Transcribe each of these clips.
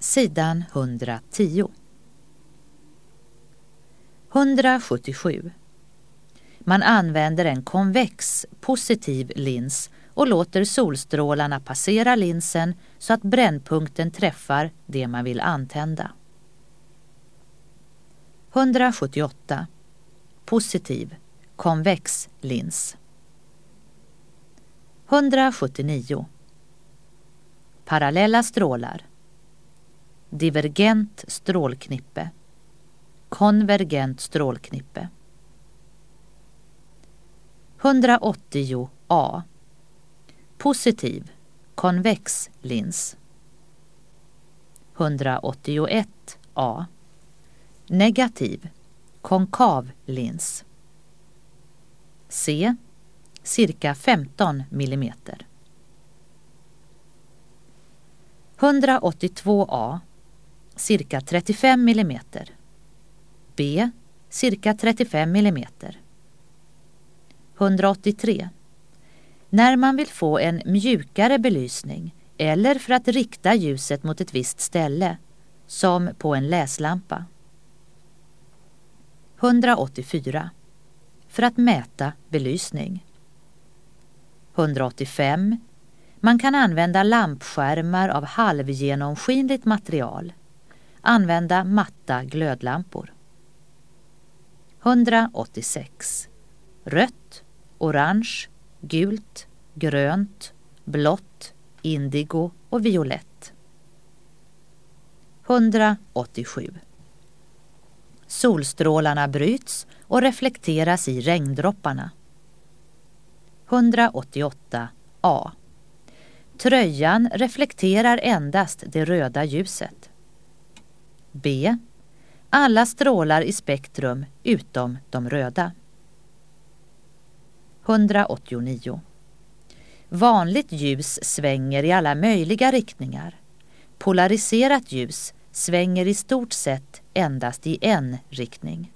Sidan 110. 177. Man använder en konvex positiv lins och låter solstrålarna passera linsen så att brännpunkten träffar det man vill antända. 178. Positiv, konvex lins. 179. Parallella strålar. Divergent strålknippe. Konvergent strålknippe. 180A. Positiv, konvex lins. 181A. Negativ, konkav lins. C. Cirka 15 mm. 182A. Cirka 35 mm. B. Cirka 35 mm. 183. När man vill få en mjukare belysning eller för att rikta ljuset mot ett visst ställe, som på en läslampa. 184. För att mäta belysning. 185. Man kan använda lampskärmar av halvgenomskinligt material. Använda matta glödlampor. 186. Rött, orange, gult, grönt, blått, indigo och violett. 187. Solstrålarna bryts och reflekteras i regndropparna. 188A. Tröjan reflekterar endast det röda ljuset. B. Alla strålar i spektrum utom de röda. 189. Vanligt ljus svänger i alla möjliga riktningar. Polariserat ljus svänger i stort sett endast i en riktning.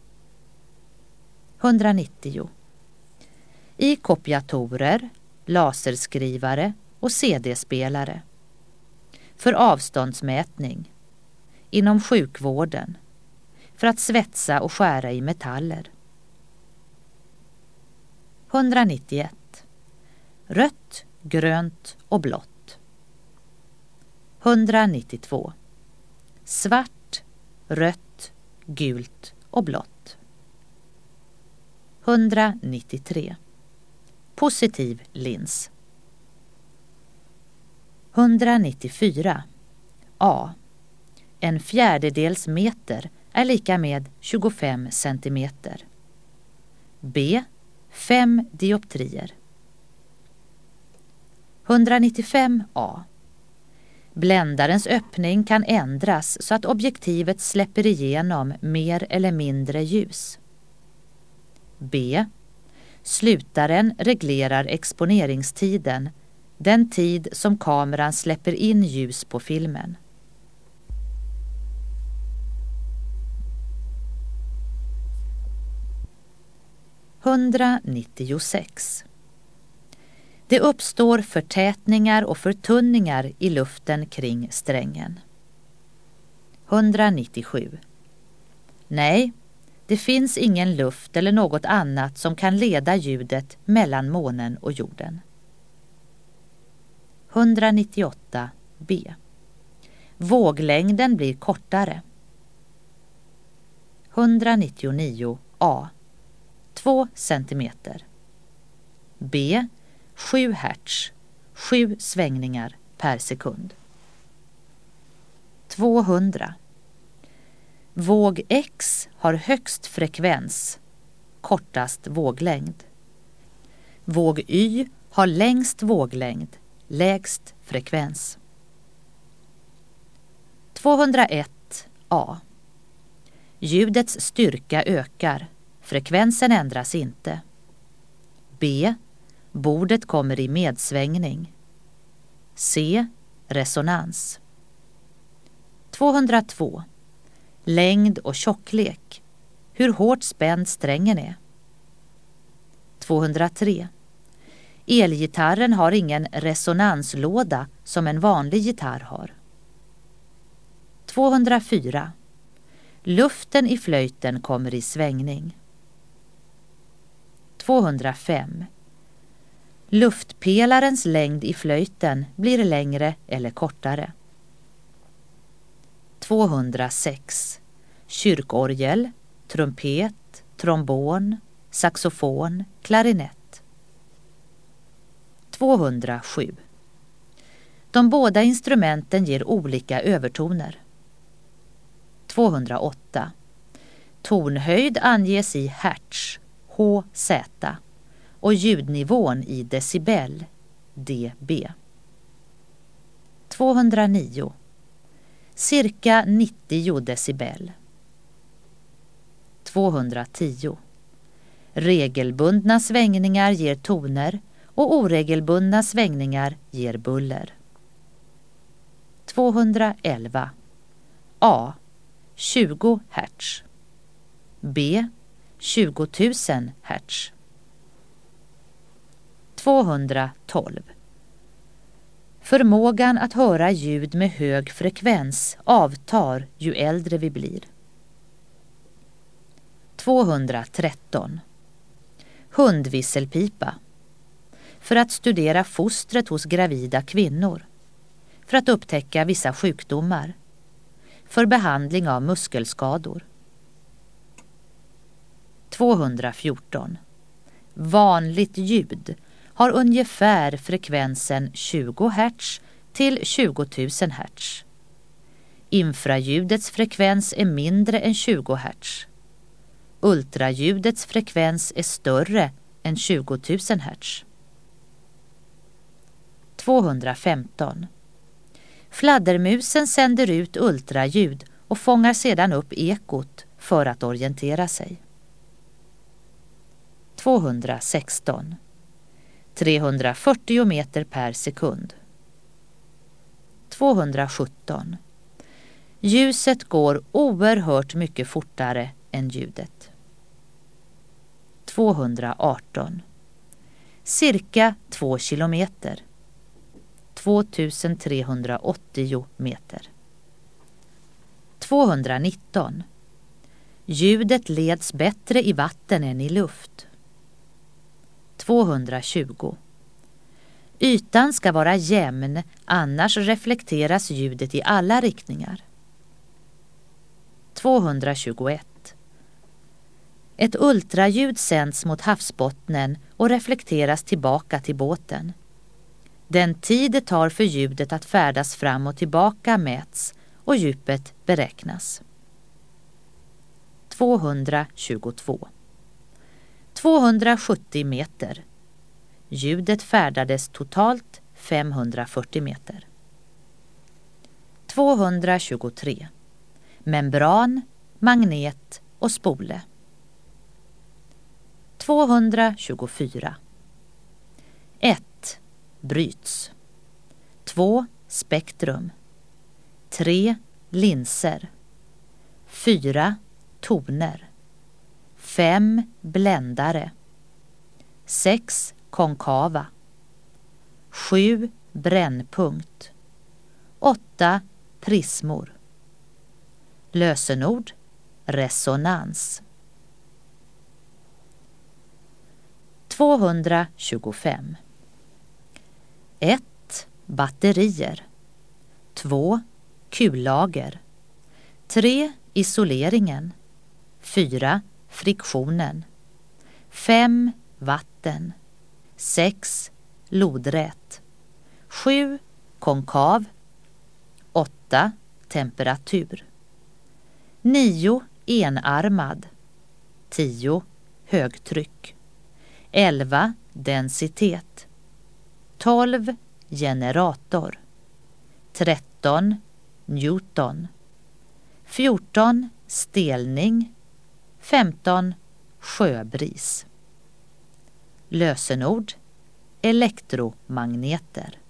190. I kopiatorer, laserskrivare och CD-spelare. För avståndsmätning. Inom sjukvården. För att svetsa och skära i metaller. 191. Rött, grönt och blått. 192. Svart, rött, gult och blått. 193. Positiv lins. 194. A. En fjärdedels meter är lika med 25 centimeter. B. 5 dioptrier. 195A. Bländarens öppning kan ändras så att objektivet släpper igenom mer eller mindre ljus. B. Slutaren reglerar exponeringstiden, den tid som kameran släpper in ljus på filmen. 196. Det uppstår förtätningar och förtunningar i luften kring strängen. 197. Nej, det finns ingen luft eller något annat som kan leda ljudet mellan månen och jorden. 198b. Våglängden blir kortare. 199a. 2 centimeter. B. 7 hertz. 7 svängningar per sekund. 200. Våg X har högst frekvens, kortast våglängd. Våg Y har längst våglängd, lägst frekvens. 201A. Ljudets styrka ökar, frekvensen ändras inte. B. Bordet kommer i medsvängning. C. Resonans. 202. Längd och tjocklek. Hur hårt spänd strängen är. 203. Elgitarren har ingen resonanslåda som en vanlig gitarr har. 204. Luften i flöjten kommer i svängning. 205. Luftpelarens längd i flöjten blir längre eller kortare. 206. Kyrkorgel, trumpet, trombon, saxofon, klarinett. 207. De båda instrumenten ger olika övertoner. 208. Tonhöjd anges i hertz, Hz, och ljudnivån i decibel, dB. 209. Cirka 90 decibel. 210. Regelbundna svängningar ger toner och oregelbundna svängningar ger buller. 211. A. 20 Hz. B. 20 000 Hz. 212. Förmågan att höra ljud med hög frekvens avtar ju äldre vi blir. 213. Hundvisselpipa. För att studera fostret hos gravida kvinnor. För att upptäcka vissa sjukdomar. För behandling av muskelskador. 214. Vanligt ljud har ungefär frekvensen 20 Hz till 20 000 Hz. Infraljudets frekvens är mindre än 20 Hz. Ultraljudets frekvens är större än 20 000 Hz. 215. Fladdermusen sänder ut ultraljud och fångar sedan upp ekot för att orientera sig. 216. 340 meter per sekund. 217. Ljuset går oerhört mycket fortare än ljudet. 218. Cirka 2 kilometer. 2380 meter. 219. Ljudet leds bättre i vatten än i luft. 220. Ytan ska vara jämn, annars reflekteras ljudet i alla riktningar. 221. Ett ultraljud sänds mot havsbottnen och reflekteras tillbaka till båten. Den tid det tar för ljudet att färdas fram och tillbaka mäts och djupet beräknas. 222. 270 meter. Ljudet färdades totalt 540 meter. 223. Membran, magnet och spole. 224. 1. Bryts. 2. Spektrum. 3. Linser. 4. Toner. 5. Bländare. 6. Konkava. 7. Brännpunkt. 8. Prismor. Lösenord: resonans. 225. 1. Batterier. 2. Kullager. 3. Isoleringen. 4. Friktionen. 5. Vatten. 6. Lodrät. 7. Konkav. 8. Temperatur. 9. Enarmad. 10. Högtryck. 11. Densitet. 12. Generator. 13. Newton. 14. Stelning. 15. Sjöbris. Lösenord: elektromagneter.